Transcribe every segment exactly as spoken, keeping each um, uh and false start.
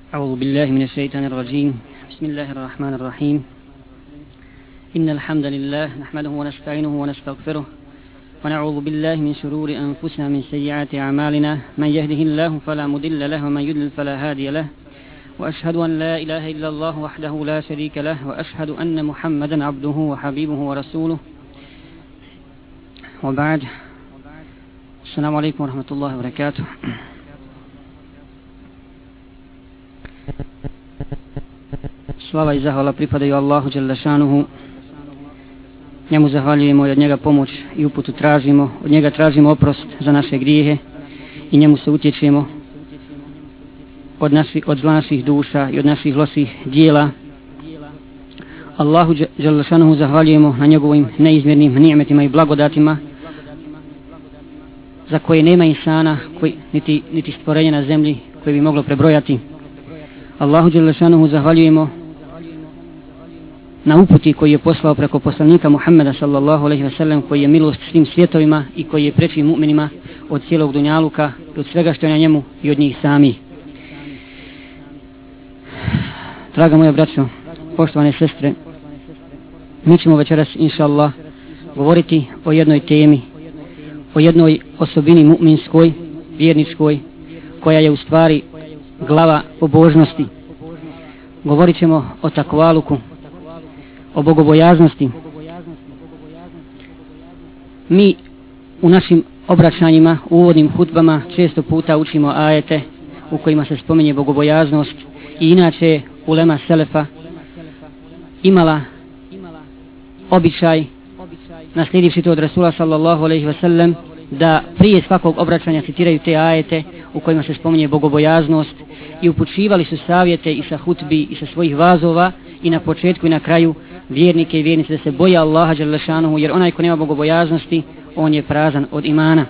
أعوذ بالله من الشيطان الرجيم. بسم الله الرحمن الرحيم. إن الحمد لله نحمده ونستعينه ونستغفره ونعوذ بالله من شرور أنفسنا من سيئات أعمالنا، من يهده الله فلا مضل له ومن يضلل فلا هادي له، وأشهد أن لا إله إلا الله وحده لا شريك له، وأشهد أن محمدا عبده وحبيبه ورسوله، وبعد. السلام عليكم ورحمة الله وبركاته. Slava i zahvala pripadaju Allahu dželle šanuhu. Njemu zahvaljujemo i od njega pomoć i uputu tražimo, od njega tražimo oprost za naše grijehe i njemu se utječemo od, naši, od zla naših duša i od naših loših dijela. Allahu dželle šanuhu zahvaljujemo na njegovim neizmjernim ni'metima i blagodatima za koje nema insana, koji, niti, niti stvorenja na zemlji koje bi moglo prebrojati. Allahu dželle šanuhu zahvaljujemo na uputi koji je poslao preko poslanika Muhammeda sallallahu alejhi ve sellem, koji je milost svim svjetovima i koji je preči mu'minima od cijelog dunjaluka i od svega što je na njemu i od njih sami. Draga moja braćo, poštovane sestre, mi ćemo večeras inša Allah govoriti o jednoj temi, o jednoj osobini mu'minskoj, vjerničkoj, koja je u stvari glava pobožnosti. Govorit ćemo o takvaluku, o bogobojaznosti. Mi u našim obraćanjima, u uvodnim hutbama često puta učimo ajete u kojima se spominje bogobojaznost, i inače ulema selefa imala običaj, naslijedivši to od Rasula sallallahu alejhi ve sellem, da prije svakog obraćanja citiraju te ajete u kojima se spominje bogobojaznost, i upućivali su savjete i sa hutbi i sa svojih vazova i na početku i na kraju vjernike i vjernice da se boje Allaha dželle šanuhu, jer onaj ko nema bogobojaznosti, on je prazan od imana.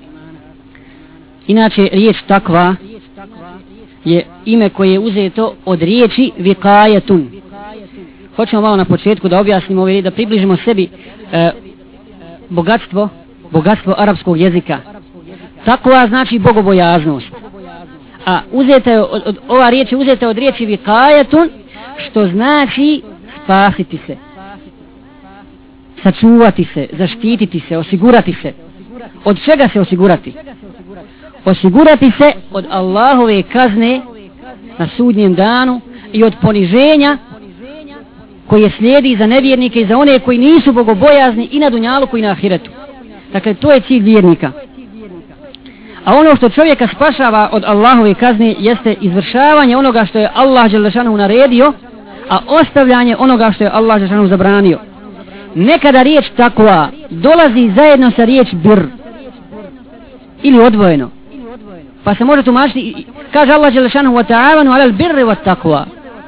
Inače, riječ takva je ime koje je uzeto od riječi vikajetun. Hoćemo malo na početku da objasnimo ove, da približimo sebi e, bogatstvo bogatstvo arapskog jezika. Takva znači bogobojaznost. A uzeta je od, od, ova riječ je uzeta od riječi vikajetun, što znači spasiti se, sačuvati se, zaštititi se, osigurati se. Od čega se osigurati? Osigurati se od Allahove kazne na sudnjem danu i od poniženja koje slijedi za nevjernike i za one koji nisu bogobojazni i na dunjaluku i na ahiretu. Dakle, to je cilj vjernika. A ono što čovjeka spašava od Allahove kazne jeste izvršavanje onoga što je Allah dželle šanuhu naredio, a ostavljanje onoga što je Allah dželle šanuhu zabranio. Nekada riječ takva dolazi zajedno sa riječ bir ili odvojeno, pa se može tumačiti, kaže Allah dželle šanuhu wa ta'avanu alal birri wat takva,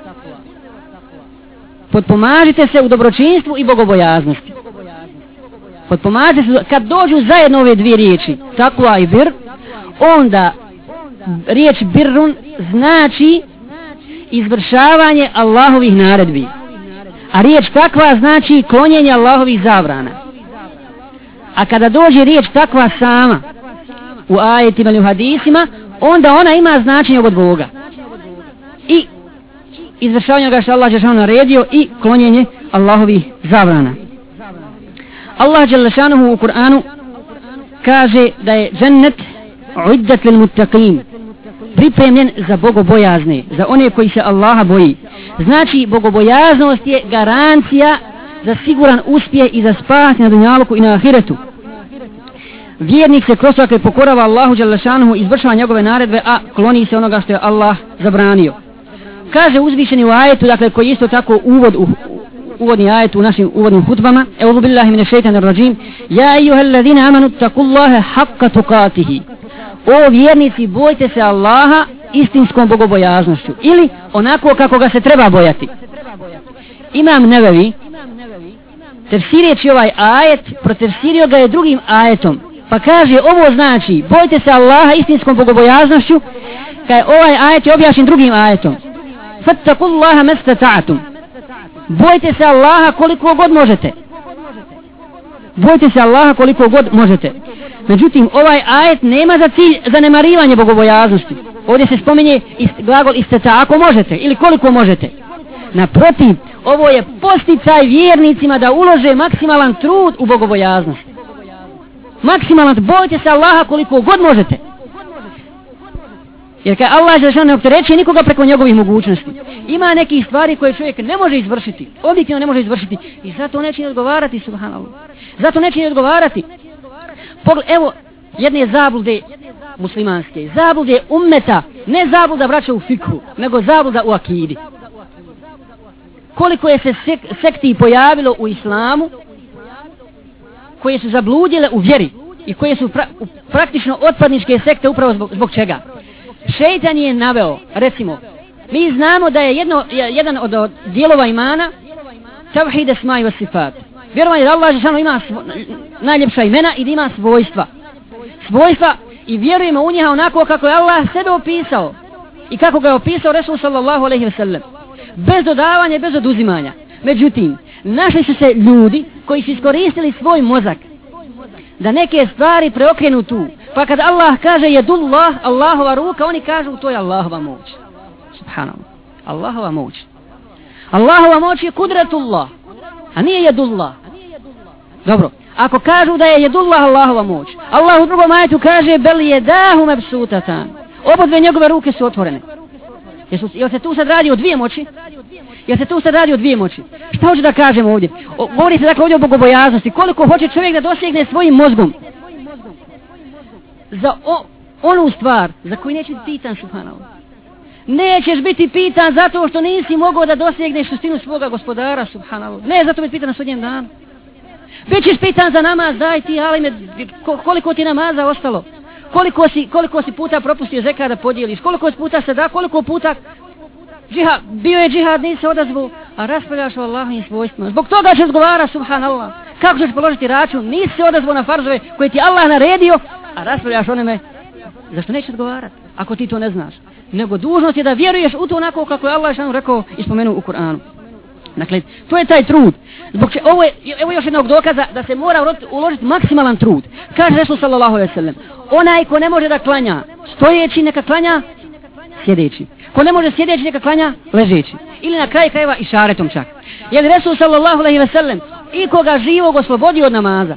potpomažite se u dobročinstvu i bogobojaznosti. Potpomažite se, kad dođu zajedno ove dvije riječi, takva i bir, onda riječ birrun znači izvršavanje Allahovih naredbi, a riječ takva znači klonjenje Allahovih zabrana. A kada dođe riječ takva sama u ajetima ili u hadisima, onda ona ima značenje od Boga i izvršavanje onoga što Allah dželle naredio i klonjenje Allahovih zabrana. Allah dželle šanuhu u Kur'anu kaže da je džennet uiddat lil muttaqin, pripremljen za bogobojazne, za one koji se Allaha boji. Znači, bogobojaznost je garancija za siguran uspjeh i za spas na dunjaluku i na ahiretu. Vjernik se kroz svake pokorava Allahu dželle šanuhu, izvršava njegove naredbe, a kloni se onoga što je Allah zabranio. Kaže uzvišeni u ajetu, dakle, koji isto tako uvod u uvodni ajet u našim uvodnim hutbama: Euzu billahi minash šejtanir racim, ja ejuhellazina amanu taqullaha haqqa tuqatih. O vjernici, bojte se Allaha istinskom bogobojaznošću, ili onako kako ga se treba bojati. Imam Nevevi tefsireći ovaj ajet protefsirio ga je drugim ajetom, pa kaže ovo znači bojte se Allaha istinskom bogobojaznošću, kad ovaj ajet je objašnjen drugim ajetom: fattaqullaha mastata'tum. Bojte se Allaha koliko god možete. Bojte se Allaha koliko god možete. Međutim, ovaj ajet nema za cilj zanemarivanje bogobojaznosti. Ovdje se spominje ist, glagol isteta, ako možete ili koliko možete. Naprotiv, ovo je posticaj vjernicima da ulože maksimalan trud u bogobojaznost. Maksimalan, bojite se Allaha koliko god možete. Jer kad Allah želešan ne opterećuje nikoga preko njegovih mogućnosti. Ima nekih stvari koje čovjek ne može izvršiti, objektivno ne može izvršiti i zato neće ni odgovarati, subhanallah. Zato neće ni odgovarati. Pogled, evo jedne zablude muslimanske, zablude ummeta, ne zabluda vraća u fikhu, nego zabluda u akidi. Koliko je se sek, sekti pojavilo u islamu koje su zabludile u vjeri i koje su pra, praktično otpadničke sekte upravo zbog, zbog čega? Šejtan je naveo, recimo, mi znamo da je jedno, jedan od, od dijelova imana tavhid esma i sifat. Vjerovanje da Allah dželle ima svo, najljepša imena i da ima svojstva. Svojstva i vjerujemo u njega onako kako je Allah sebe opisao i kako ga je opisao Resul sallallahu alejhi ve sellem. Bez dodavanja, bez oduzimanja. Međutim, našli su se ljudi koji su iskoristili svoj mozak da neke stvari preokrenu tu. Pa kad Allah kaže jedullah, Allahova ruka, oni kažu to je Allahova moć. Subhanallah. Allahova moć. Allahova moć je kudretullah, a nije jedullah. Dobro, ako kažu da je jedullah Allahova moć, Allah u drugom ajetu kaže bel jedahu mebsutatan. Obodve njegove ruke su otvorene. Jesu, jel se tu sad radi o dvije moći? Jel se tu sad radi o dvije moći? Šta hoće da kažem ovdje? O, govori se dakle ovdje o bogobojaznosti. Koliko hoće čovjek da dosegne svojim mozgom za o, onu stvar za koju neće biti pitan, subhanallah. Nećeš biti pitan zato što nisi mogao da dosegneš suštinu svoga gospodara, subhanallah. Ne zato biti pitan na sudnjem danu. Bićeš pitan za namaz, daj ti, ali me, koliko ti namaza ostalo? Koliko si, koliko si puta propustio zekat da podijeliš? Koliko puta se da, koliko puta džihad, bio je džihad, nisi se odazvao, a raspravljaš o Allahovim svojstvima. Zbog toga ćeš odgovara, subhanallah. Kako ćeš položiti račun? Nisi se odazvao na farzove koje ti Allah naredio, a raspravljaš onome. Zašto nećeš odgovarati, ako ti to ne znaš? Nego dužnost je da vjeruješ u to onako kako je Allah šanu rekao i spomenuo u Kur'anu. Dakle, to je taj trud. Zbog če, ovo je evo još jednog dokaza da se mora uložiti maksimalan trud. Kaže Resul sallallahu alejhi ve sellem, onaj ko ne može da klanja stojeći, neka klanja sjedeći. Ko ne može sjedeći, neka klanja ležeći. Ili na kraju krajeva i šaretom čak. Jer Resul sallallahu alejhi ve sellem i koga živog oslobodio od namaza.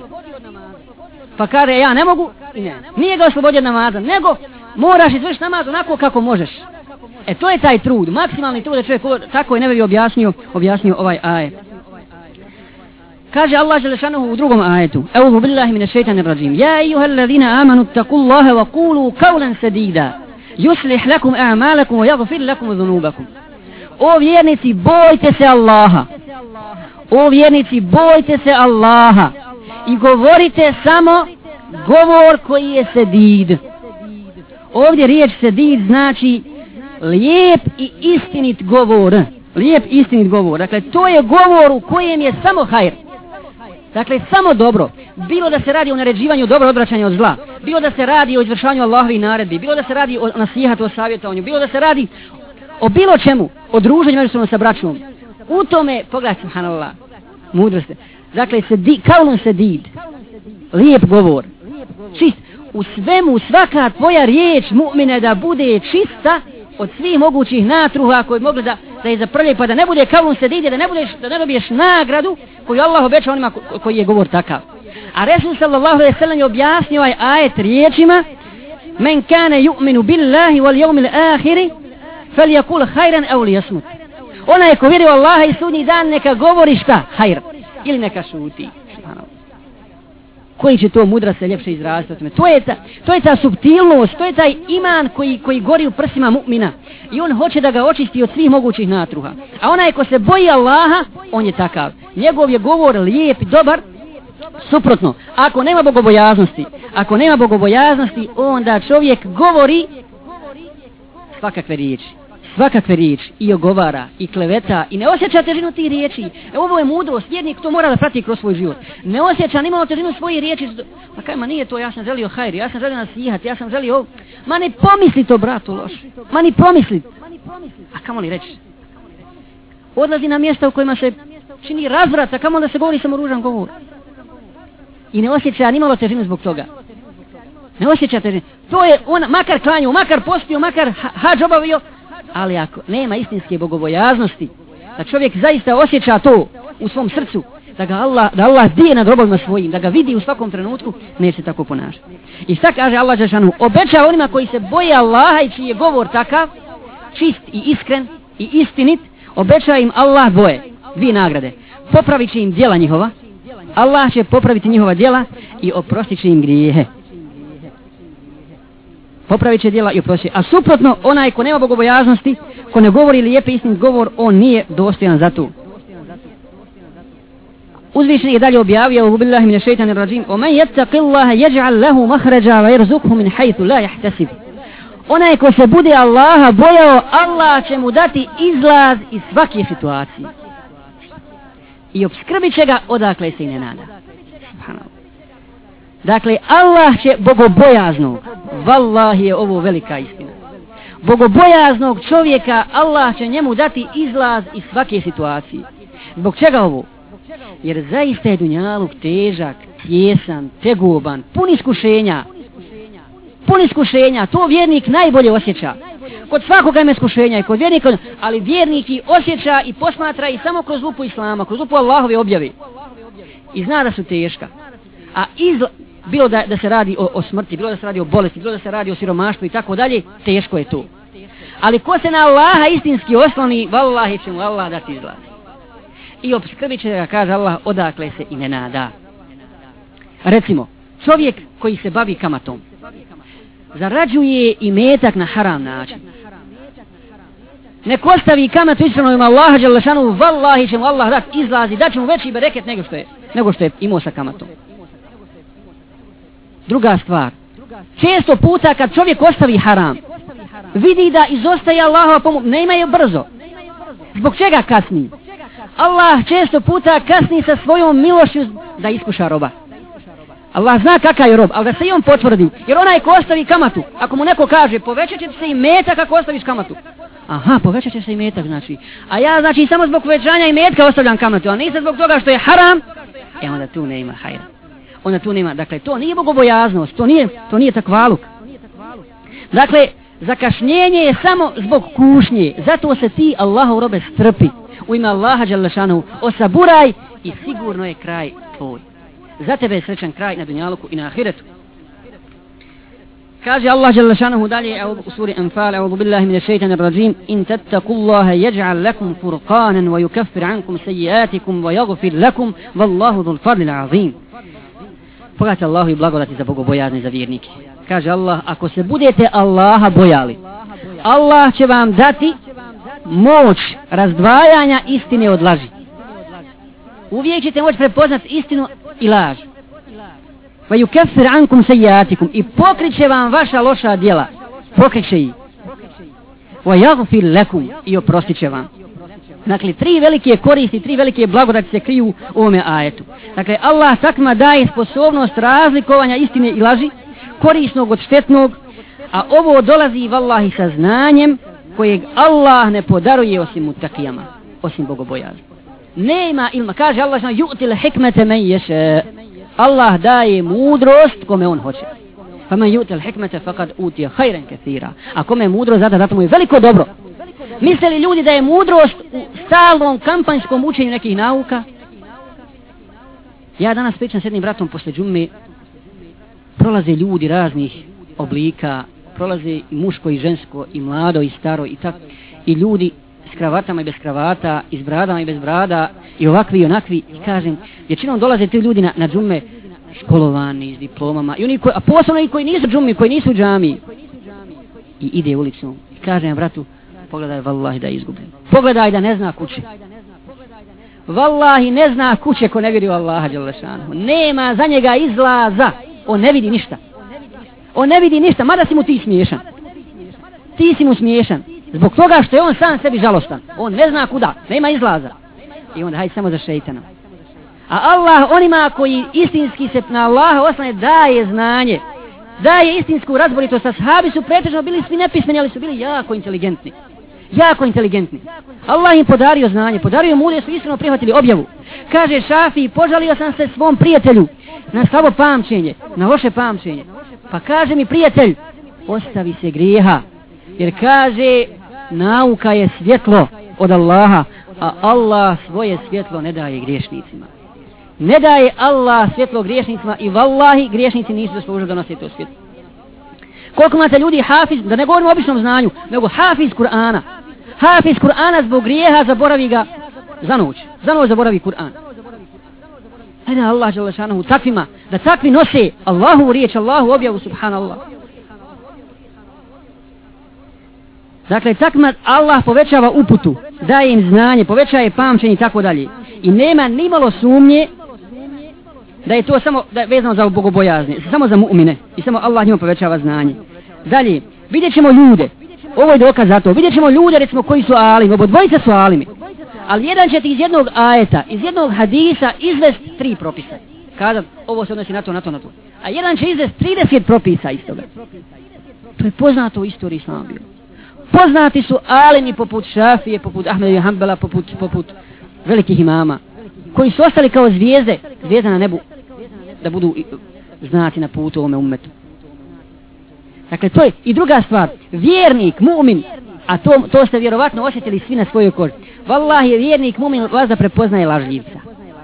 Pa kaže ja ne mogu, ne. Nije ga oslobodio od namaza, nego moraš izvršiti namaz onako kako možeš. E to je taj trud, maksimalni trud da čovjek tako je ne bi objasnio, objasnio ovaj ajet. Kaže Allah dželle šanehu u drugom ajetu: "Eûzu billahi minash šejtanir racim. Ja eyyuhellezina amanu taqullaha wa qulu qawlan sadida. Yuslih lakum a'malakum wa yaghfir lakum dhunubakum." O vjernici, bojte se Allaha. O vjernici, bojte se Allaha i govorite samo govor koji je sedid. Ovdje riječ sedid znači lijep i istinit govor. Lijep istinit govor. Dakle, to je govor u kojem je samo hajr. Dakle, samo dobro. Bilo da se radi o naređivanju dobro, odvraćanju od zla. Bilo da se radi o izvršavanju Allahovih naredbi. Bilo da se radi o nasihatu, o savjetovanju. Bilo da se radi o bilo čemu. O druženju međusobno sa braćom. U tome, pogledaj, subhanallah, mudrosti. Dakle, sedi, kaulun sedid. Lijep govor. Čist. U svemu, svaka tvoja riječ, mu'mine, da bude čista od svih mogućih natruha koji mogli da, da je zaprljaju, pa da ne bude kaulun sedid, da ne budeš, da ne dobiješ nagradu koju Allah obeća onima ko, koji je govor takav. A Resul sallallahu alejhi ve sellem je objasnio ovaj ajet riječima: "Men kana yu'minu billahi wal yawmil akhir falyakul khayran aw liyasmut." Onaj ko vjeruje u Allaha i sudnji dan neka govori šta? Hajr. Ili neka šuti. Koji će to mudra se ljepše izraziti o tome? To je ta, to je ta suptilnost, to je taj iman koji, koji gori u prsima mu'mina. I on hoće da ga očisti od svih mogućih natruha. A onaj ko se boji Allaha, on je takav. Njegov je govor lijep i dobar. Suprotno, ako nema bogobojaznosti, ako nema bogobojaznosti, onda čovjek govori svakakve riječi. Svakakve riječi i ogovara i kleveta i ne osjeća težinu tih riječi. E, ovo je mudrost, vjernik to mora da prati kroz svoj život. Ne osjeća ni malo težinu svojih riječi. Ma kaj, ma nije to, ja sam želio hajri, ja sam želio nasihati, ja sam želio ovo. Ma ne pomisli to, bratu, loš. Ma ni pomisli. A kamo li reći? Odlazi na mjesta u kojima se čini razvrat, a kamo da se govori samo ružan govor. I ne osjeća ni malo težinu zbog toga. Ne osjećate, to je on makar klanjao, makar postio, makar hadž obavio, ali ako nema istinske bogobojaznosti, da čovjek zaista osjeća to u svom srcu, da ga Allah, da Allah dije nad robovima svojim, da ga vidi u svakom trenutku, neće tako ponašati. I šta kaže Allah dželešanu? Obeća onima koji se boje Allaha i čiji je govor takav, čist i iskren i istinit, obeća im Allah dvoje, dvije nagrade. Popravit će im djela njihova, Allah će popraviti njihova djela i oprostit će im grijehe. Popravit će djela i oprostit će. A suprotno, onaj ko nema bogobojaznosti, ko ne govori lijepi istinit govor, on nije dostojan za to. Uzvišeni je dalje objavio: "A'udhu billahi minash shaitanir rajim. Wa man yattaqillaha yaj'al lahu makhraja wa yarzuqhu min haythu la yahtasib." Onaj ko se bude Allaha bojao, Allah će mu dati izlaz iz svake situacije. I obskrbit će ga odakle se i ne nada. Subhanallah. Dakle, Allah će bogobojaznog, vallahi je ovo velika istina, bogobojaznog čovjeka, Allah će njemu dati izlaz iz svake situacije. Zbog čega ovo? Jer zaista je dunjaluk težak, tjesan, tegoban, pun iskušenja. Pun iskušenja, to vjernik najbolje osjeća. Kod svakoga ima iskušenja i kod vjernika, ali vjernik i osjeća i posmatra i samo kroz lupu Islama, kroz lupu Allahove objave. I zna da su teška. A izla, bilo da, da se radi o, o smrti, bilo da se radi o bolesti, bilo da se radi o siromaštvu i tako dalje, teško je to. Ali ko se na Allaha istinski osloni, vallahi će mu Allah dati izlaz. I obskrbit će ga, kaže Allah, odakle se i ne nada. Recimo, čovjek koji se bavi kamatom, zarađuje i metak na haram način. Nek ostavi kamatu iskreno ima Allaha dželešanu, vallahi će mu Allah dati izlaz i dat će mu veći bereket nego što je, nego što je imao sa kamatom. Druga stvar, često puta kad čovjek ostavi haram, vidi da izostaje Allahova pomoć, ne ima je brzo. Zbog čega kasni? Allah često puta kasni sa svojom milošću da iskuša roba. Allah zna kakav je rob, ali da se i on potvrdi. Jer onaj ko ostavi kamatu, ako mu neko kaže povećat će se i metak ako ostaviš kamatu. Aha, povećat će se i metak, znači. A ja, znači, samo zbog povećanja i metka ostavljam kamatu, a nisam zbog toga što je haram. E onda tu ne ima hajra. Onda tu nema, dakle, to nije bogobojaznost, to nije, to nije takvaluk. Dakle, zakašnjenje je samo zbog kušnje. Zato se ti, Allahov robe, strpi. U ime Allaha dželešanu, osaburaj i sigurno je kraj tvoj. Za tebe je srećan kraj na dunjaluku i na ahiretu. Kaže Allah dželešanu dalje u suri Anfal: "A'udhu billahi minash shaitanir rajim. In tattaqullaha yaj'al lakum furqanan wa yukaffir ankum sayyi'atikum wa yaghfir lakum wallahu dhul fadlil azim." Pogledajte Allahu i blagodati za bogobojazne, za vjernike. Kaže Allah, ako se budete Allaha bojali, Allah će vam dati moć razdvajanja istine od laži. Uvijek ćete moći prepoznati istinu i laž. Va yukaffir ankum sayyi'atikum, i pokriće vam vaša loša djela. Pokriće ih. Va yaghfir lakum, i oprostiće vam. Dakle, tri velike koristi, tri velike blagodati se kriju u ovome ajetu. Dakle, Allah takma daje sposobnost razlikovanja istine i laži, korisnog od štetnog, a ovo dolazi vallahi sa znanjem kojeg Allah ne podaruje osim mutakijama, osim bogobojaznih. Nema ilma, kaže Allah, yu'til hikmete men yasha. Allah daje mudrost kome on hoće. Pa men yu'til hikmete faqad utiya khayran kathira. A kome je mudrost zada, zato mu je veliko dobro. Misle li ljudi da je mudrost u stalnom kampanjskom učenju nekih nauka? Ja danas pričam s jednim bratom posle džumme, prolaze ljudi raznih oblika, prolaze i muško i žensko i mlado i staro i tak, i ljudi s kravatama i bez kravata, i s bradama i bez brada, i ovakvi i onakvi, i kažem, većinom dolaze ti ljudi na, na džumme školovani s diplomama, i oni koji, a posebno i koji nisu džummi, koji nisu džami, i ide ulicom i kažem bratu, pogledaj vallahi da je izgubljen, pogledaj da ne zna kuće, vallahi ne zna kuće ko ne vidi u Allaha dželešanu, nema za njega izlaza, on ne vidi ništa, on ne vidi ništa, mada si mu ti smiješan, ti si mu smiješan, zbog toga što je on sam sebi žalostan, on ne zna kuda, nema izlaza, i onda hajde samo za šeitanom. A Allah onima koji istinski se na Allaha oslane daje znanje, daje istinsku razboritost. Ashabi su pretežno bili svi nepismeni, ali su bili jako inteligentni, jako inteligentni. Allah im podario znanje, podario mu, su iskreno prihvatili objavu. Kaže Šafii, požalio sam se svom prijatelju na slabo pamćenje, na loše pamćenje. Pa kaže mi prijatelj, ostavi se grijeha, jer kaže nauka je svjetlo od Allaha, a Allah svoje svjetlo ne daje griješnicima. Ne daje Allah svjetlo griješnicima i vallahi griješnici nisu zaslužili da nose to svjetlo. Koliko imate ljudi hafiz, da ne govorimo o običnom znanju, nego hafiz Kur'ana. Hafiz Kur'ana zbog grijeha zaboravi ga za noć. Za noć zaboravi Kur'an. Ne da Allah dželešanohu takvima, da takvi nose Allahu riječ, Allahu objavu, subhanallah. Dakle, takvima Allah povećava uputu, daje im znanje, povećava pamćenje i tako dalje. I nema nimalo sumnje da je to samo da je vezano za bogobojazne, samo za mu'mine i samo Allah njima povećava znanje. Dalje, vidjet ćemo ljude, ovo je dokaz za to, vidjet ćemo ljude recimo koji su alimi, obo dvojica su alimi, ali jedan će ti iz jednog ajeta, iz jednog hadisa izvesti tri propisa. Kada ovo se odnosi na to, na to, na to. A jedan će izvesti trideset propisa iz toga. To je poznato u istoriji islama bilo. Poznati su alimi poput Šafije, poput Ahmeda Hanbala, poput, poput velikih imama, koji su ostali kao zvijezde, zvijezda na nebu, da budu znaci na putu ovome ummetu. Dakle, to je i druga stvar, vjernik, mu'min, a to, to ste vjerovatno osjetili svi na svojoj koži. Wallahi je vjernik, mu'min, vas da prepoznaje lažljivca.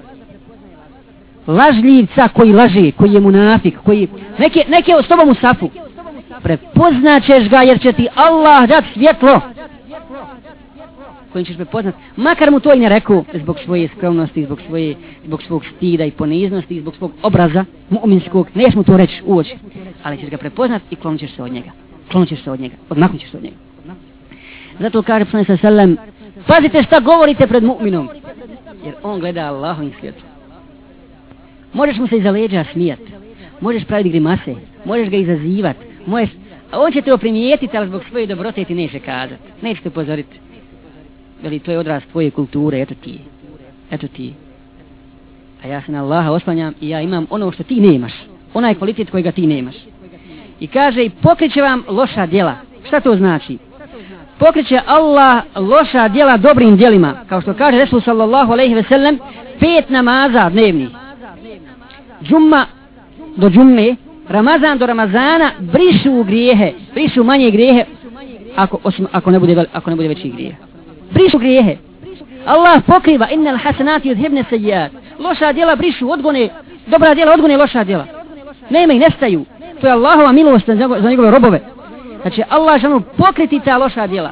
Lažljivca koji laže, koji je munafik, koji neke, neke s tobom u safu. Prepoznaćeš ga jer će ti Allah dat svjetlo kojim ćeš prepoznat, makar mu to i ne rekao, zbog svoje skromnosti, zbog svoje, zbog svog stida i poniznosti, zbog svog obraza mu'minskog, neš mu to reći u oči, ali ćeš ga prepoznat i klonit ćeš se od njega, klonit ćeš se od njega, odmaknut ćeš se od njega. Zato kaže poslanik sallallahu alejhi ve sellem, pazite šta govorite pred mu'minom, jer on gleda Allahovim svjetlom. Možeš mu se iza leđa smijat, možeš praviti grimase, možeš ga izazivat, možeš, a on će te oprimijetiti, ali zbog svoje dobrote ti neće kazati, neće te upozoriti. Veli, to je odraz tvoje kulture, eto ti, eto ti. A ja se na Allaha oslanjam i ja imam ono što ti nemaš, onaj kvalitet kojega ti nemaš. I kaže, i pokriće vam loša djela. Šta to znači? Pokriće Allah loša djela dobrim djelima, kao što kaže Resul sallallahu alejhi ve sellem, pet namaza dnevnih. Džumma do džumme, Ramazan do Ramazana brišu grijehe, brišu manje grijehe, ako, osim, ako, ne bude, ako ne bude veći grijehe. Brišu grijehe. Allah pokriva, innal hasanati yudhibne sejjat. Loša djela brišu, odgone, dobra djela odgone loša djela. Nema ih, nestaju. To je Allahova milost za njegove robove. Znači Allah žanu pokriti ta loša djela.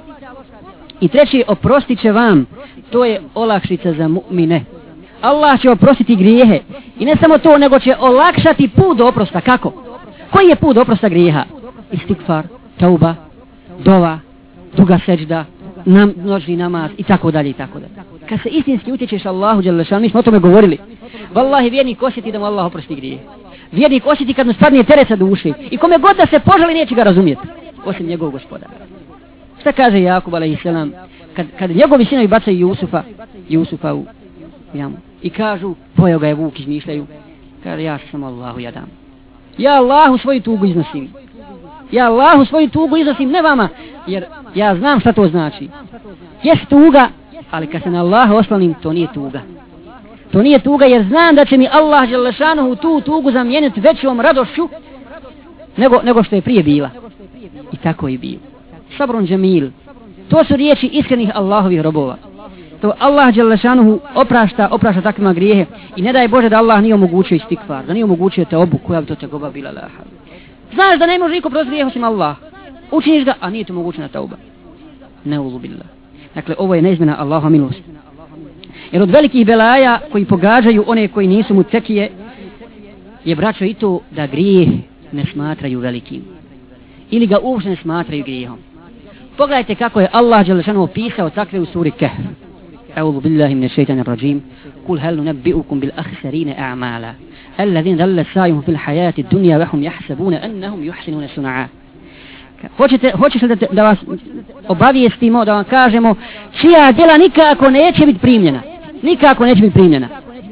I treći, oprostit će vam. To je olakšica za mu'mine. Allah će oprostiti grijehe. I ne samo to, nego će olakšati put do oprosta. Kako? Koji je put do oprosta grijeha? Istikfar, tauba, dova, duga seđda, nam, noćni namaz i tako dalje i tako dalje. Kad se istinski utječeš Allahu dželle šanu, mi smo o tome govorili. Wallahi vjernik osjeti da mu Allah oprosti grijehe. Vjernik osjeti kad mu spadne teret sa duše i kome god da se požali neće ga razumjeti, osim njegovog gospodara. Šta kaže Jakub alejselam kad, kad njegovi sinovi bacaju Jusufa, Jusufa u jamu i kažu, pojeo ga je vuk, izmišljaju, kaže, ja sam Allahu jadam. Ja Allahu svoju tugu iznosim. Ja Allahu svoju tugu iznosim, ne vama, jer ja znam šta to znači. Jest tuga, ali kad se na Allaha oslonim, to nije tuga. To nije tuga jer znam da će mi Allah dželle šanuhu tu tugu zamijeniti većom radošću nego, nego što je prije bila. I tako je bilo. Sabrun džemil. To su riječi iskrenih Allahovih robova. To Allah dželle šanuhu oprašta, oprašta takvima grijehe i ne daj Bože da Allah nije omogućio istikvar, da nije omogućio te obu koja bi to tegoba bila laha. Znaš da ne može niko protiv grijeha osim Allah. Učiniš ga, a nije to mogućena tauba. Neulu billah. Dakle, ovo je neizmjena Allahova milost. Jer od velikih belaja koji pogađaju one koji nisu mutekije je, braćo, i to da grijeh ne smatraju velikim. Ili ga uopšte ne smatraju grijehom. Pogledajte kako je Allah dželle šanuhu opisao takve u suri Kehf. A'udhu billahi minash shaitanir rajim. Kul hal nunabbi'ukum bil akhsarina a'mala alladhina dalla sa'yuhum fil hayati ad-dunya wa hum yahsabuna annahum yuhsinuna sun'a. Hoćete, hoćeš li da, da vas obavijestimo, da vam kažemo čija djela nikako neće biti primljena. Nikako neće biti primljena.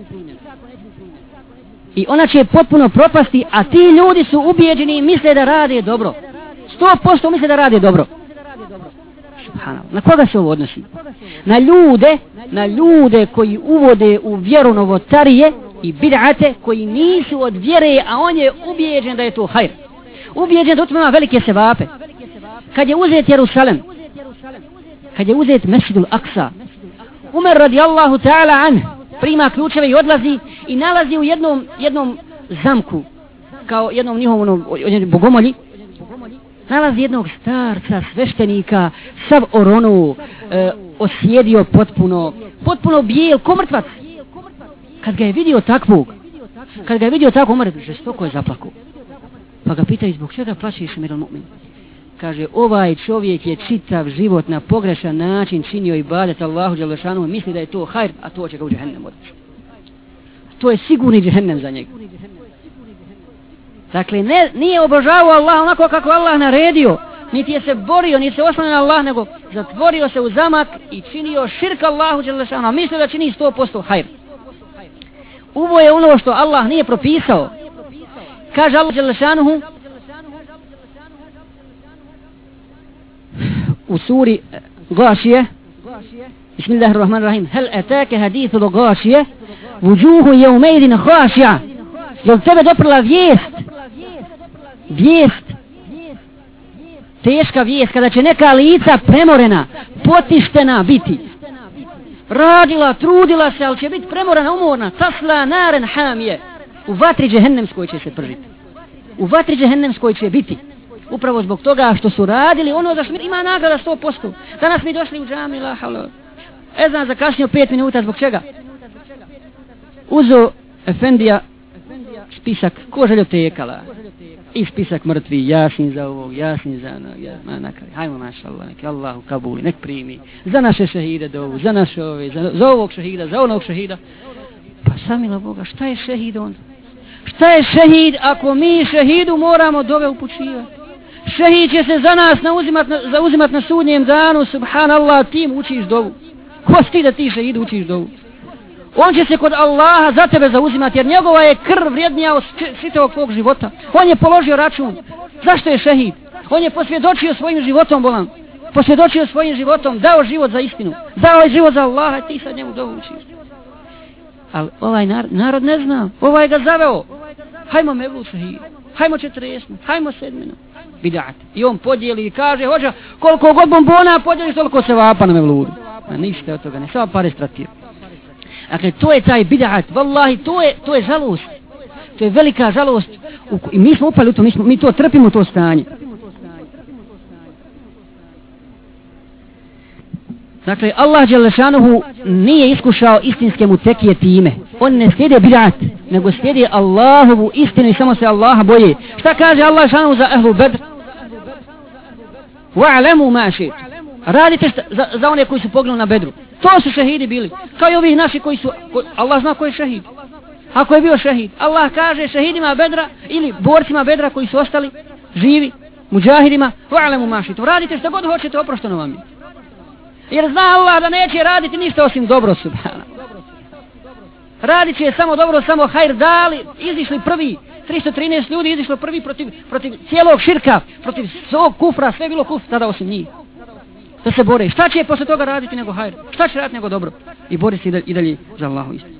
I ona će potpuno propasti, a ti ljudi su ubijeđeni i misle da rade dobro. Sto posto misle da rade dobro. Subhanallah. Na koga se ovo odnosi? Na ljude, na ljude koji uvode u vjeru novotarije i bid'ate koji nisu od vjere, a on je ubijeđen da je to hajr. Ubijeđen da u tome ima velike sevape. Kad je uzet Jerusalem, kad je uzet Mesdžidul Aksa, Umar radijallahu ta'ala an prima ključeve i odlazi i nalazi u jednom, jednom zamku, kao jednom njihovom bogomolji, nalazi jednog starca, sveštenika, sav oronu, e, osjedio potpuno, potpuno bijel, ko mrtvac. Kad ga je vidio takvog, kad ga je vidio tako, Umar žestoko je zaplakao. Pa ga pitaju, zbog čega plaćeš, Emirul Mu'min? Kaže, ovaj čovjek je čitav život na pogrešan način činio ibadet Allahu dželle šanuhu, misli da je to hajr, a to će ga u džehennem odvesti. To je sigurni džehennem za njega. Dakle, ne, nije obožavao Allah onako kako Allah naredio, niti je se borio, niti se oslanio na Allah, nego zatvorio se u zamak i činio širk Allahu dželle šanuhu, mislio da čini sto posto hajr. Ovo je ono što Allah nije propisao. Kaže Allah dželle šanuhu u suri Gāšije, Bismillahirrahmanirrahim, hel ataka hadithul Gāšije, vujuhu yawmaidin khāši'a. Jel tebe doprla vijest, vijest, teška vijest, kada će neka lica premorena, potištena biti, radila, trudila se, ali će biti premorena, umorna, tasla naren hamije, u vatri džehennemskoj će se pržiti, u vatri džehennemskoj će biti, upravo zbog toga što su radili ono za što ima nagrada sto posto. Danas mi došli u džami, la havla, ezan zakasnio pet minuta, zbog čega? Uzo efendija spisak ko željotekala i spisak mrtvi, jasin za ovog, jasin za onog, ja, ma nakali, hajmo maša Allah, nek Allahu kabuli, nek primi, za naše šehide dovu, za naše ove, za, za ovog šehida, za onog šehida. Pa samila Boga, šta je šehid onda? Šta je šehid ako mi šehidu moramo dove upućivati? Šehid će se za nas nauzimat na, zauzimat na sudnjem danu, subhanallah, tim učiš dovu. Ko si ti da ti šehidu učiš dovu? On će se kod Allaha za tebe zauzimati, jer njegova je krv vrijednija od čitavog tvog života. On je položio račun. Zašto je šehid? On je posvjedočio svojim životom, bolan. Posvjedočio svojim životom, dao život za istinu. Dao je život za Allaha i ti sad njemu dovu učiš. Ali ovaj narod, narod ne zna. Ovaj ga zaveo. Hajmo mevlu šehid. Hajmo četresnu. Hajmo sedminu. Bidat. I on podijeli i kaže, hođa, koliko god bombona podijeliš, toliko se vapa na mevludu. A ništa od toga, ne samo pare stratio. Dakle, to je taj bid'at, vallahi, to je, to je žalost, to je velika žalost i mi smo upali u to, mi, smo, mi to trpimo, to stanje. Dakle, Allah dželle šanuhu nije iskušao istinske mutekije time, on ne slijede bid'at, nego slijede Allahovu istinu i samo se Allaha boje. Šta kaže Allah šanuhu za ehlu Bedr? Wa'lamu ma ši'tum. Radite šta, za, za one koji su poginuli na Bedru. To su šehidi bili. Kao i ovih naši koji su, ko, Allah zna ko je šehid. Ako je bio šehid. Allah kaže šehidima Bedra ili borcima Bedra koji su ostali živi, muđahidima, wa'lamu ma ši'tum. Radite šta god hoćete, oprošteno vam je. Jer zna Allah da neće raditi ništa osim dobro, subhana. Radit će samo dobro, samo hajr dali, izišli prvi, tristo trinaest ljudi izišlo prvi protiv, protiv cijelog širka, protiv svog kufra, sve bilo kufr, tada osim njih. Da se bore. Šta će posle toga raditi nego hajr? Šta će raditi nego dobro? I bori se i dalje, i dalje za Allahu istinu.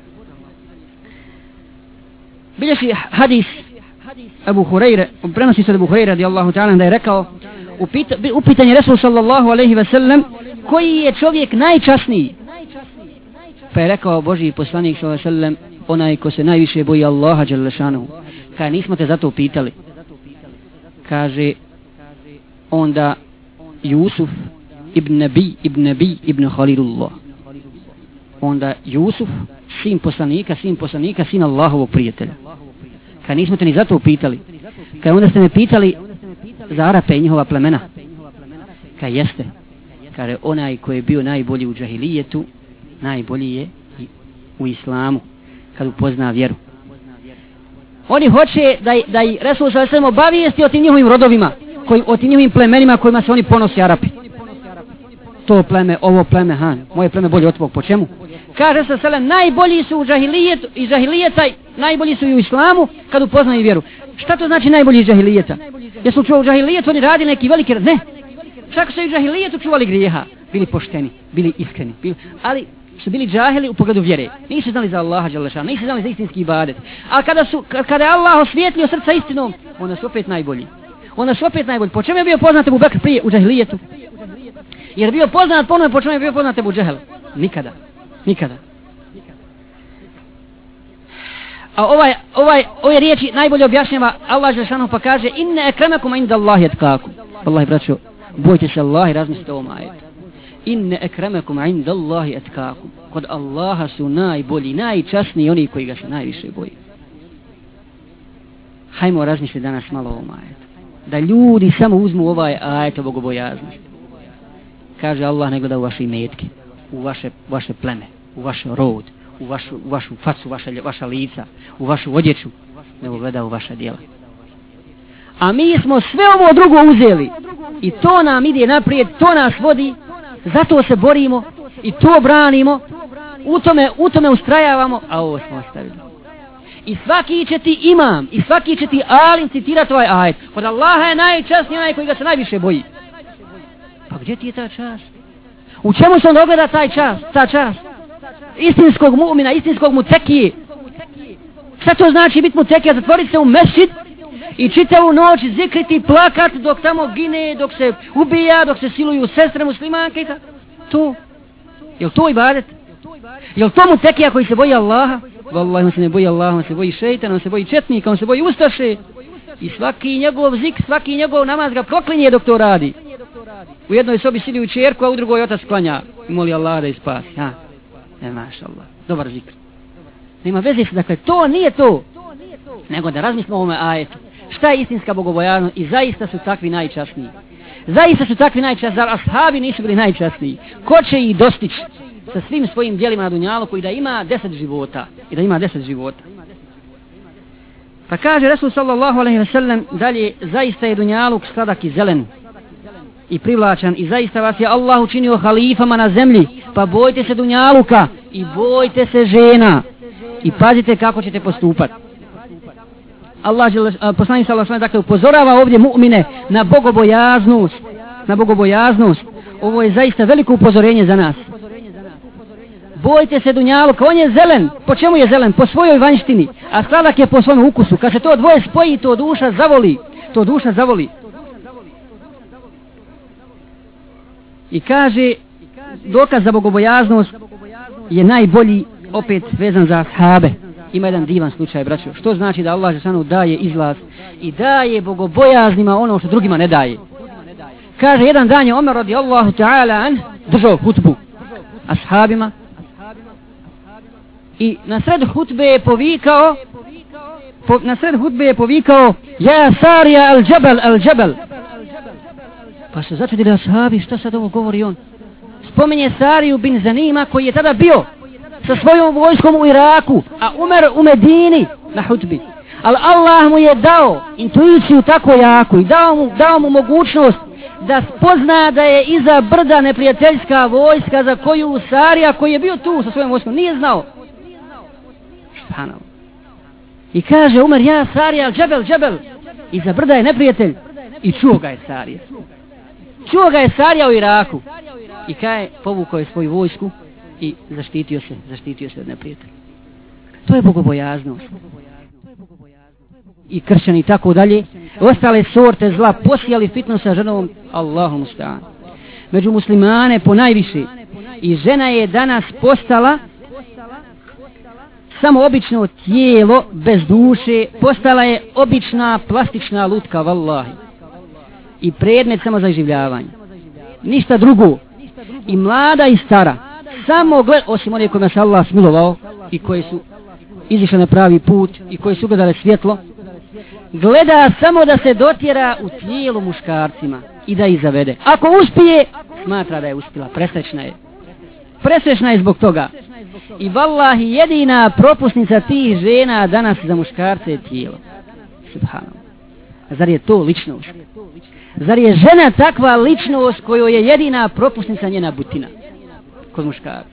Bilježi hadis Abu Hurajre, prenosi se od Abu Hurajre radijallahu ta'ala da je rekao, upita, upitan je Resul sallallahu alejhi ve sellem koji je čovjek najčasniji. Pa je rekao Božji poslanik sallallahu alejhi ve sellem onaj ko se najviše boji Allaha dželle šanuhu. Kaže, nismo te zato pitali. Kaže, onda Jusuf ibn Nabi, ibn Nabi, ibn Khalilullah. Onda Jusuf, sin poslanika, sin poslanika, sin Allahovog prijatelja. Kad nismo te ni zato pitali. Kad onda ste me pitali za Arape i njihova plemena. Kad jeste. Kad onaj koji je bio najbolji u džahilijetu, najbolji je u islamu. Kad upozna vjeru. Oni hoće da, da i Resul sallallahu alejhi ve sellem obavijesti o tim njihovim rodovima, koji, o tim njihovim plemenima kojima se oni ponose Arapi. To pleme, ovo pleme, ha, moje pleme bolje od tvog, po čemu? Kaže se sallam, najbolji su u džahilijetu, iz džahilijeta, najbolji su i u islamu kad upoznaju vjeru. Šta to znači najbolji iz džahilijeta? Jesu čuo u džahilijetu oni radili neki veliki, ne. Čak su i u džahilijetu čuvali grijeha, bili pošteni, bili iskreni, bili, ali su bili džahili u pogledu vjere. Nisu znali za Allaha dželle šanuhu, nisu znali za istinski ibadet. A kada su, kada je Allah osvijetlio srca istinom, onda su opet najbolji. onda su opet najbolji. Po čemu je bio poznat Ebu Bekr prije u džahilijetu? Jer bio poznat ponovno, po čemu je bio poznat Ebu Džehel? Nikada. Nikada. A ovaj, ovaj, ove riječi najbolje objašnjava Allah Žešanu pa kaže inne ekremekum inda Allahi etkakum. Wallahi braćo, bojte se Allah i razmislite o ovom ajetu. Inne ekremekum inda Allahi etkakum. Kod Allaha su najbolji, najčasniji oni koji ga se najviše boji. Hajmo razmisliti danas malo o ovom ajetu. Da ljudi samo uzmu ovaj ajet o bogobojaznosti. Kaže Allah ne gleda u vaše imetke, u vaše, vaše pleme, u vaš rod, u vašu, u vašu facu, vaša, vaša lica, u vašu odjeću, nego gleda u vaša djela. A mi smo sve ovo drugo uzeli i to nam ide naprijed, to nas vodi, zato se borimo i to branimo, u tome, u tome ustrajavamo, a ovo smo ostavili. I svaki će ti imam, i svaki će ti alim citirati ovaj ajet. Kod Allaha je najčasniji onaj koji ga se najviše boji. Pa gdje ti je ta čast? U čemu se on ogleda taj čast, ta čast? Istinskog mu'mina, istinskog mutekije. Šta to znači biti mutekija? Zatvoriti se u mešćid i čitavu noć zikriti, plakat dok tamo gine, dok se ubija, dok se siluju sestre muslimanke i tako. To. Jel to ibadet? Jel to mutekija koji se boji Allaha? Wallahi, on se ne boji Allaha, on se boji šejtana, on se boji četnika, on se boji ustaše. I svaki njegov zik, svaki njegov namaz ga proklinje dok to radi. U jednoj sobi sidi u čerku, a u drugoj otac klanja i moli Allah da ispasi. Ha, e, maša Allah, dobar zikr. Nema veze se, dakle, to nije to. Nego da razmislimo o ovome ajetu. Šta je istinska bogobojaznost? I zaista su takvi najčasniji. Zaista su takvi najčasniji. Zar ashabi nisu bili najčasniji? Ko će ih dostići sa svim svojim djelima na dunjalu koji da ima deset života? I da ima deset života. Pa kaže Resul sallallahu alejhi ve sellem dalje, zaista je dunjaluk sladak i zelen i privlačan i zaista vas je Allah učinio halifama na zemlji, pa bojte se dunjaluka i bojte se žena i pazite kako ćete postupati. Allah poslanik sallallahu alejhi ve sellem dakle upozorava ovdje mu'mine na bogobojaznost, na bogobojaznost. Ovo je zaista veliko upozorenje za nas. Bojte se dunjaluka, on je zelen. Po čemu je zelen? Po svojoj vanjštini, a sladak je po svom ukusu. Kad se to dvoje spoji, to duša zavoli. To duša zavoli. I kaže, dokaz za bogobojaznost je najbolji opet vezan za ashabe. Ima jedan divan slučaj, braćo. Što znači da Allah dželešanu daje izlaz i daje bogobojaznima ono što drugima ne daje. Kaže, jedan dan je Omer radijallahu ta'ala an držao hutbu ashabima i na sred hutbe je povikao po, na sred hutbe je povikao ja Sarija al džabal al džabal. Pa se začudili ashabi, šta sad ovo govori on? Spominje Sariju bin Zanima koji je tada bio sa svojom vojskom u Iraku, a umер u Medini na hutbi. Ali Allah mu je dao intuiciju tako jaku i dao mu, dao mu mogućnost da spozna da je iza brda neprijateljska vojska za koju Sarija koji je bio tu sa svojom vojskom nije znao. Subhanallah. I kaže Umar, ja Sarija, džebel, džebel. Iza brda je neprijatelj. I čuo ga je Sarija. Čuo ga je Sarija u Iraku. I kaže, povukao je svoju vojsku i zaštitio se, zaštitio se od neprijatelja. To je bogobojaznost. I kršćani i tako dalje. Ostale sorte zla posijali fitnu sa ženom Allahu musta'an. Među muslimane po najviše. I žena je danas postala samo obično tijelo bez duše, postala je obična plastična lutka, vallahi. I predmet samo za iživljavanje. Ništa drugo. I mlada i stara. Samo gled, osim one kojima se Allah smilovao i koji su izišli na pravi put i koji su ugledali svjetlo, gleda samo da se dotjera u tijelu muškarcima i da ih zavede. Ako uspije, smatra da je uspjela, presrećna je. Presrećna je zbog toga. I vallahi jedina propusnica tih žena danas za muškarce je tijelo. Subhanallah. Zar je to ličnost? Zar je žena takva ličnost kojoj je jedina propusnica njena butina? Kod muškarca.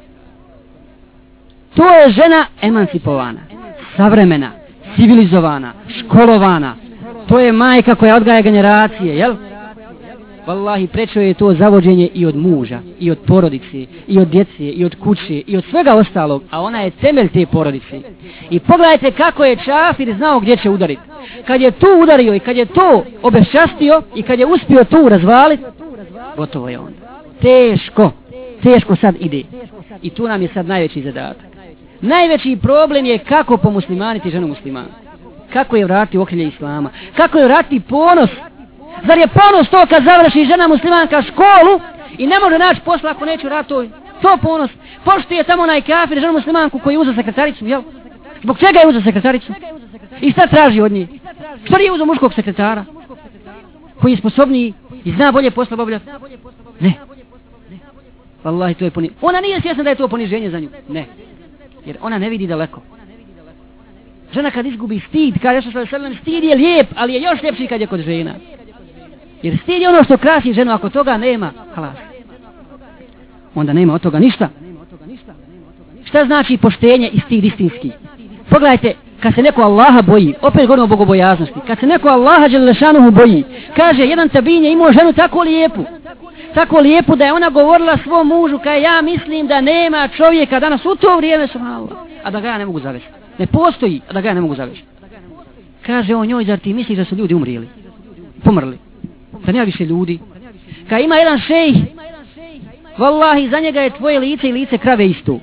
To je žena emancipovana, savremena, civilizovana, školovana. To je majka koja odgaja generacije, jel? Wallahi, preče je to zavođenje i od muža, i od porodice, i od djece, i od kuće, i od svega ostalog, a ona je temelj te porodice. I pogledajte kako je Čafir znao gdje će udariti. Kad je tu udario i kad je to obeščastio i kad je uspio tu razvaliti, gotovo je onda. Teško, teško sad ide. I tu nam je sad najveći zadatak. Najveći problem je kako pomuslimaniti ženu muslimana. Kako je vratiti okrilje islama. Kako je vratiti ponos. Zar je ponos to kad završi žena muslimanka školu i ne može naći posla ako neće vratiti to? To ponos. Pošto je tamo onaj kafir ženu muslimanku koji je uzeo sekretaricu, jel? Zbog čega je uzeo sekretaricu? I šta traži od nje? Što nije uzeo muškog sekretara? Koji je sposobniji i zna bolje posla obavljati? Ne. Wallahi, to je poniženje. Ona nije svjesna da je to poniženje za nju. Ne. Jer ona ne vidi daleko. Žena kad izgubi stid, kaže što se stid je lijep, ali je još ljepši kad je kod žena. Jer stid je ono što krasi ženu, ako toga nema, halas. Onda nema od toga ništa. Šta znači poštenje i stid istinski? Pogledajte, kad se neko Allaha boji, opet govorimo o bogobojaznosti, kad se neko Allaha dželešanuhu boji, kaže, jedan tabin je imao ženu tako lijepu, tako lijepu da je ona govorila svom mužu, kaj ja mislim da nema čovjeka danas u to vrijeme, subhanallah, a da ga ja ne mogu zavesti. Ne postoji, a da ga ja ne mogu zavesti. Kaže on njoj, zar ti misliš da su ljudi umrijeli, pomrli, da nema više ljudi? Kaj ima jedan šejh, wallahi, za njega je tvoje lice i lice krave isto.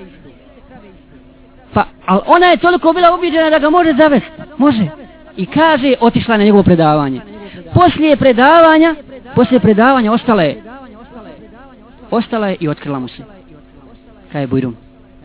Pa, ali ona je toliko bila ubiđena da ga može zavesti. Može. I kaže, otišla na njegovo predavanje. Poslije predavanja, poslije predavanja ostala je. Ostala je i otkrila mu se. Kaj je Bujrum?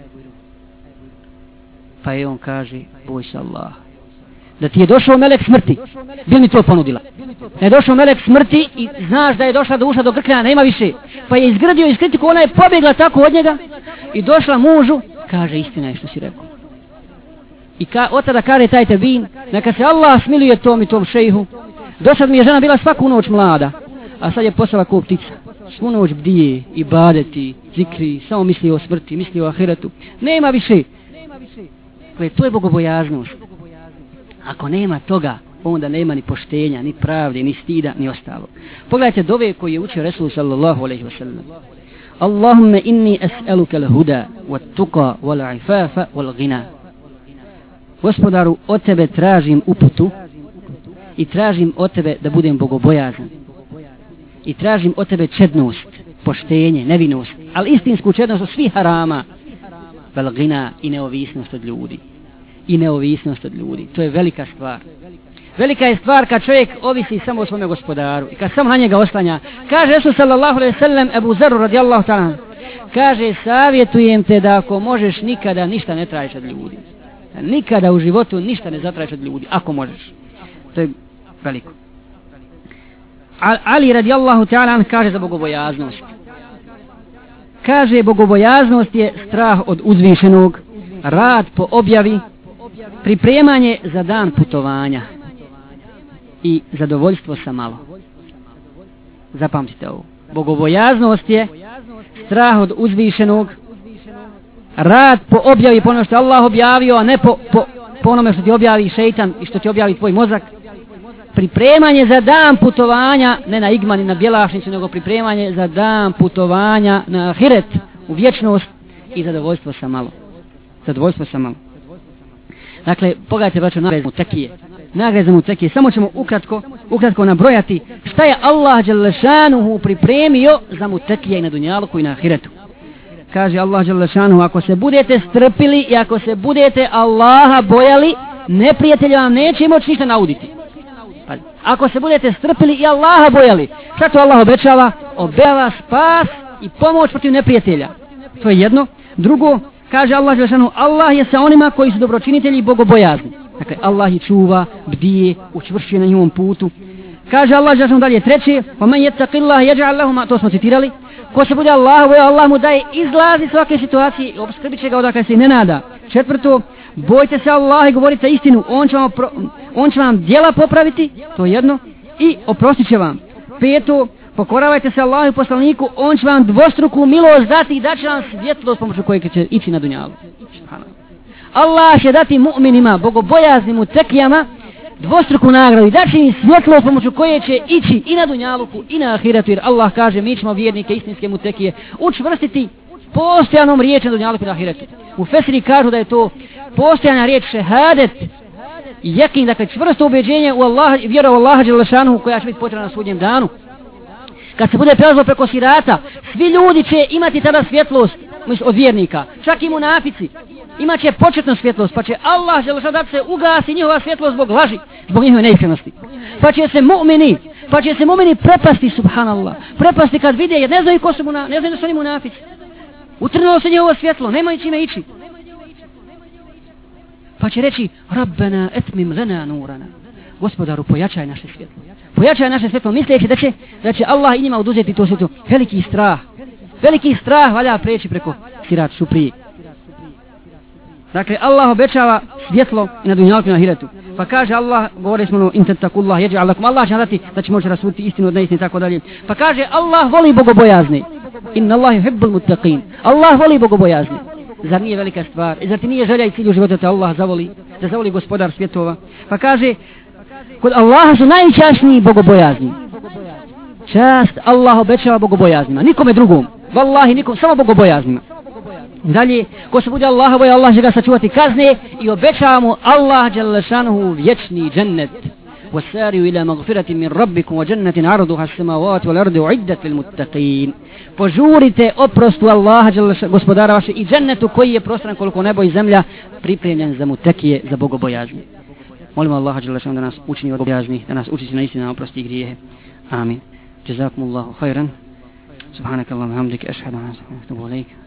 Pa je on kaže, boj se Allah. Da ti je došao melek smrti, bil mi to ponudila. Da je došao melek smrti i znaš da je došla do uša do grklja, nema više. Pa je izgrdio iz kritiku, ona je pobjegla tako od njega i došla mužu, kaže, istina je što si rekao. I ka, od tada kaže taj tabin, neka se Allah smiluje tom i tom šejhu. Do sad mi je žena bila svaku noć mlada, a sad je postala ko ptica. Svu noć bdije, ibadeti, zikri, samo misli o smrti, misli o ahiretu. Nema više. Dakle, to je bogobojaznost. Ako nema toga, onda nema ni poštenja, ni pravde, ni stida, ni ostalo. Pogledajte dove koji je učio Resul sallallahu alejhi ve sellem. Allahumma inni as'aluka al-huda wat-tuqa wal-ifafa wal-ghina. Gospodaru, od tebe tražim uputu i tražim od tebe da budem bogobojazan. I tražim od tebe čednost, poštenje, nevinost, ali istinsku čednost od svih harama. Wal-ghina i neovisnost od ljudi. I neovisnost od ljudi. To je velika stvar. Velika je stvar kad čovjek ovisi samo o svome gospodaru i kad samo na njega oslanja. Kaže Resul sallallahu alejhi ve sellem Ebu Zeru radijallahu ta'ala, kaže, savjetujem te da ako možeš nikada ništa ne tražiš od ljudi. Nikada u životu ništa ne zatražiš od ljudi, ako možeš. To je veliko. Ali radijallahu ta'ala kaže za bogobojaznost. Kaže, bogobojaznost je strah od uzvišenog, rad po objavi, pripremanje za dan putovanja i zadovoljstvo sa malo. Zapamtite ovo. Bogobojaznost je strah od uzvišenog, rad po objavi, po ono što Allah objavio, a ne po, po, po onome što ti objavi šeitan i što ti objavi tvoj mozak. Pripremanje za dan putovanja, ne na igman i na bjelašnicu, nego pripremanje za dan putovanja na ahiret, u vječnost i zadovoljstvo sa malo. Zadovoljstvo sa malo. Dakle, pogledajte, braćo, nagrade za mutekije. Nagrade za mutekije. Samo ćemo ukratko, ukratko nabrojati šta je Allah dželešanuhu pripremio za mutekije i na dunjaluku i na ahiretu. Kaže Allah dželešanuhu, ako se budete strpili i ako se budete Allaha bojali, neprijatelji vam neće moći ništa nauditi. Pa, ako se budete strpili i Allaha bojali, šta to Allah obećava? Obećava spas i pomoć protiv neprijatelja. To je jedno. Drugo, kaže Allah dželešanu, Allah je sa onima koji su dobročinitelji i bogobojazni. Dakle, Allah ih čuva, bdije, učvršćuje na njihovom putu. Kaže Allah dželešanu dalje, treće, وَمَنْ يَتَّقِ اللَّهَ يَجْعَلْ لَهُ مَا, to smo citirali. Ko se bude Allah bojao, Allah mu daje izlazi svake situacije i obskrbit će ga odakle se i ne nada. Četvrto, bojte se Allah i govorite istinu, on će vam, pro, on će vam djela popraviti, to je jedno, i oprostit će vam. Peto, pokoravajte se Allahu i poslaniku, on će vam dvostruku milost dati i da će vam svjetlost pomoću kojeg će ići na dunjalu. Allah će dati mu'minima, bogobojaznim mutekijama, dvostruku nagradu i da će im svjetlo pomoću koje će ići i na dunjaluku i na ahiretu, jer Allah kaže mi ćemo vjernike, istinske mutekije učvrstiti postojanom riječi na dunjaluku i na ahiretu. U Fesiri kažu da je to postojana riječ šehadet, jekin, dakle čvrsto ubeđenje u Allah, vjera u Allaha dželle šanuhu koja će biti potrebna na sudnjem danu. Kad se bude prelazilo preko sirata, svi ljudi će imati tada svjetlost od vjernika, čak i munafici. Imat će početnu svjetlost, pa će Allah dželle šanuhu da se ugasi njihova svjetlost zbog laži, zbog njihove neiskrenosti. Pa će se mu'mini, pa će se mu'mini prepasti, subhanallah, prepasti kad vide, jer ne znaju ko su munafici, ne znaju da su oni munafici. Utrnulo se njihovo svjetlo, nemaju čime ići. Pa će reći, Rabbena etmim lana nurana. Gospodaru, pojačaj naše svjetlo. Pojačaj naše svjetlo, misleći da će, da će Allah i njima oduzeti to svjetlo. Veliki strah. Veliki strah valja preći preko sirat šuprije. Dakle, Allah obećava svjetlo i na dunjalku i na ahiretu. Pa kaže Allah, govori smo in tattakullah yaj'al lakum, Allah će dati da će moći rasuditi istinu od neistine i tako dalje. Pa kaže Allah voli bogobojazni. Inna Allahi yuhibbul muttaqin. Allah voli bogobojazni. Zar nije velika stvar? I zar ti nije želja i cilj u životu da Allah zavoli, da zavoli gospodar svjetova? Pa kaže, kod Allaha su najčasniji bogobojazni. Čast Allah obećava bogobojaznima, nikome drugom. Wallahi nikom, samo bogobojaznima. Dalje, ko se bude Allaha boja, Allah će ga sačuvati kazne i obećava mu Allah dželle šanuhu vječni džennet. وَسَارِيُوا إِلَى مَغْفِرَةٍ مِّن رَبِّكُمْ وَجَنَّةٍ عَرْضُهَا السَّمَاوَاتُ وَالْأَرْضُ أُعِدَّتْ لِلْمُتَّقِينَ. Požurite oprostu Allaha gospodara vaše i džennetu koji je prostran koliko nebo i zemlja, pripremljen za mutekije, za bogobojazni. Molimo Allaha dželle šanuhu da nas učini bogobojazni, da nas uči na istinu, na oprosti i grijehe. Amin. Jazakumullahu khairan. Subhanakallahumma hamdika ashhadu an la ilaha illa anta astaghfiruka wa atubu ilaik.